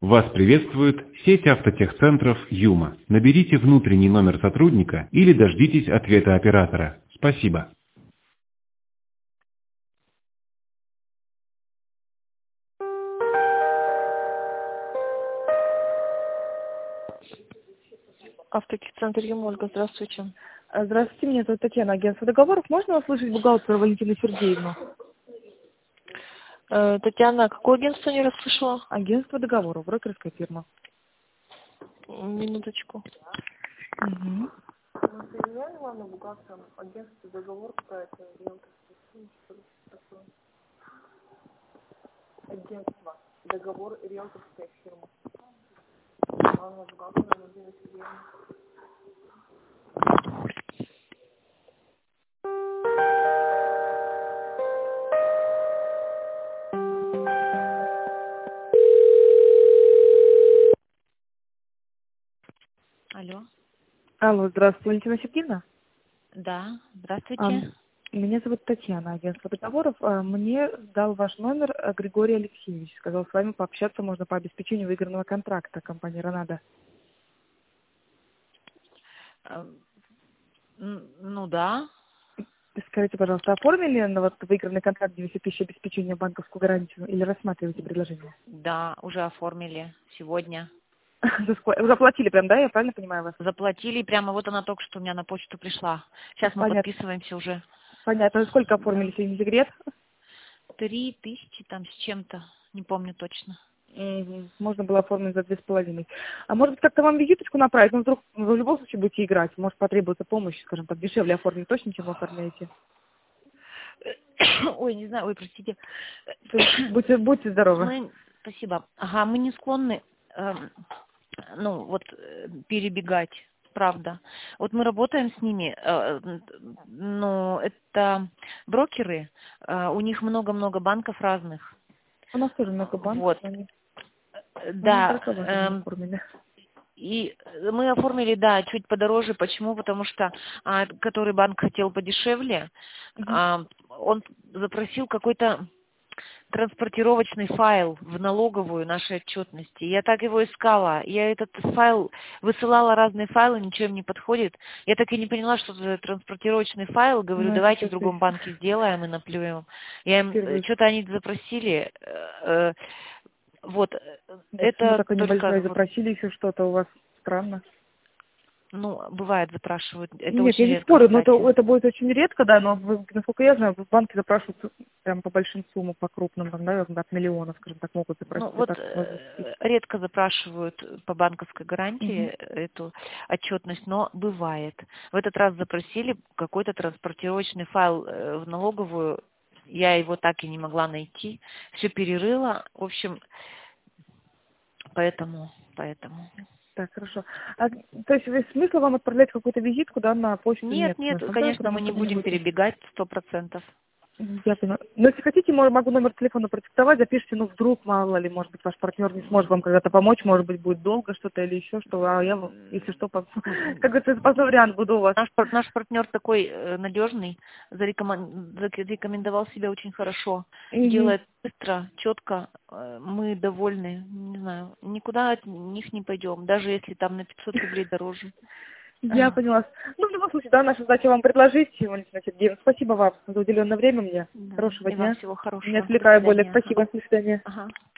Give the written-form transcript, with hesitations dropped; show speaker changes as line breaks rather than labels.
Вас приветствует сеть автотехцентров «Юма». Наберите внутренний номер сотрудника или дождитесь ответа оператора. Спасибо.
Автотехцентр «Юма», Ольга, здравствуйте.
Здравствуйте, меня зовут Татьяна, агентство договоров. Можно услышать бухгалтера Валентину Сергеевну?
Татьяна, какое агентство не расслышала?
Агентство договоров, брокерская фирма.
Минуточку.
Угу.
Мы соединяли вам на бухгалтером агентство договор какая-то, риэлторская, что ли, такое? Агентство, договор, риэлторская фирма. Главного бухгалтера Валентина Сергеевна.
Алло.
Алло, здравствуйте, Валентина Сергеевна.
Да, здравствуйте.
Меня зовут Татьяна, агентство договоров. Мне дал ваш номер Григорий Алексеевич. Сказал, с вами пообщаться можно по обеспечению выигранного контракта компании «Ронадо».
Ну да.
Скажите, пожалуйста, оформили на вот выигранный контракт 900 тысяч обеспечения банковскую гарантию или рассматриваете предложение?
Да, уже оформили сегодня.
Заплатили прям, да? Я правильно понимаю вас?
Заплатили, прямо вот она только что у меня на почту пришла. Сейчас мы подписываемся уже.
Понятно. Сколько оформили, если не секрет?
3000 там с чем-то, не помню точно.
Можно было оформить за 2500. А может быть, как-то вам визиточку направить? Ну, вдруг вы в любом случае будете играть. Может, потребуется помощь, скажем так, дешевле оформить точно, чем вы оформляете.
Ой, не знаю, ой, простите.
Будьте здоровы.
Спасибо. Ага, мы не склонны, перебегать, правда. Вот мы работаем с ними, но это брокеры, у них много-много банков разных.
У нас тоже много банков.
Вот. Да.
Оформили.
И мы оформили, да, чуть подороже. Почему? Потому что который банк хотел подешевле, он запросил какой-то транспортировочный файл в налоговую нашей отчетности. Я так его искала. Я этот файл высылала, разные файлы, ничего им не подходит. Я так и не поняла, что это транспортировочный файл. Говорю, давайте в другом банке сделаем и наплюем. Что-то они запросили. Вот. Это
так небольшое запросили еще что-то у вас странно.
Ну, бывает, запрашивают. Это
Нет,
очень
я не
редко,
спорю, но
кстати.
это будет очень редко, да, но насколько я знаю, в банке запрашивают прям по большим суммам, по крупным, там, да, от миллионов, скажем так, могут запросить.
Ну, вот редко запрашивают по банковской гарантии эту отчетность, но бывает. В этот раз запросили какой-то транспортировочный файл в налоговую. Я его так и не могла найти. Все перерыла. В общем, поэтому.
Так, хорошо. То есть смысл вам отправлять какую-то визитку, да, на почту?
Нет, конечно, мы не будем перебегать 100%.
Я понимаю. Но если хотите, могу номер телефона продиктовать, запишите, ну, вдруг, мало ли, может быть, ваш партнер не сможет вам когда-то помочь, может быть, будет долго что-то или еще что, а я, если что, как говорится, запасной вариант буду у вас.
Наш партнер такой надежный, зарекомендовал себя очень хорошо, делает быстро, четко, мы довольны, не знаю, никуда от них не пойдем, даже если там на 500 рублей дороже.
Я поняла. Ну, в любом случае, да, наша задача вам предложить, Валентина Сергеевна. Спасибо вам за уделенное время мне.
Да.
Хорошего
И
дня.
вам всего хорошего.
Не отвлекаю более. Спасибо. До свидания.
Ага.